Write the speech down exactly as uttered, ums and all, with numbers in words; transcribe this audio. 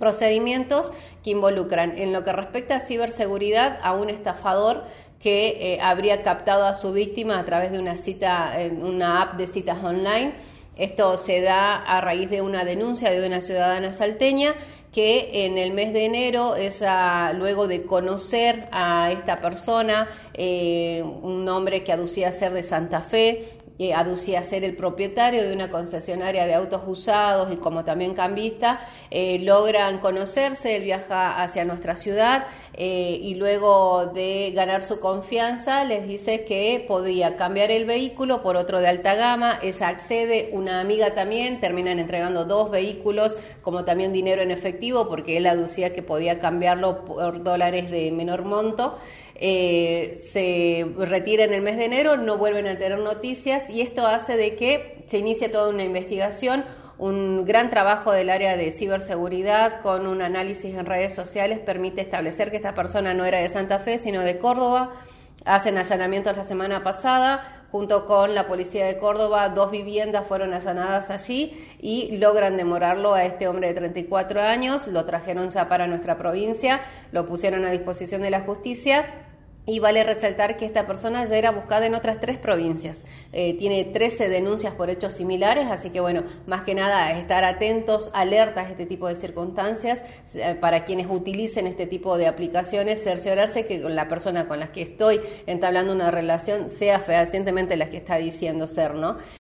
procedimientos que involucran, en lo que respecta a ciberseguridad, a un estafador que eh, habría captado a su víctima a través de una cita, en una app de citas online. Esto se da a raíz de una denuncia de una ciudadana salteña que en el mes de enero, ella, luego de conocer a esta persona, eh, un hombre que aducía ser de Santa Fe, eh, aducía ser el propietario de una concesionaria de autos usados y como también cambista, eh, logran conocerse, él viaja hacia nuestra ciudad eh, y luego de ganar su confianza les dice que podía cambiar el vehículo por otro de alta gama, ella accede, una amiga también, terminan entregando dos vehículos como también dinero en efectivo porque él aducía que podía cambiarlo por dólares de menor monto. Eh, se retira en el mes de enero, no vuelven a tener noticias y esto hace de que se inicie toda una investigación, un gran trabajo del área de ciberseguridad con un análisis en redes sociales permite establecer que esta persona no era de Santa Fe sino de Córdoba. Hacen allanamientos la semana pasada, junto con la policía de Córdoba, dos viviendas fueron allanadas allí y logran demorarlo a este hombre de treinta y cuatro años, lo trajeron ya para nuestra provincia, lo pusieron a disposición de la justicia. Y vale resaltar que esta persona ya era buscada en otras tres provincias. Eh, tiene trece denuncias por hechos similares, así que bueno, más que nada estar atentos, alertas a este tipo de circunstancias, eh, para quienes utilicen este tipo de aplicaciones, cerciorarse que la persona con la que estoy entablando una relación sea fehacientemente la que está diciendo ser, ¿no?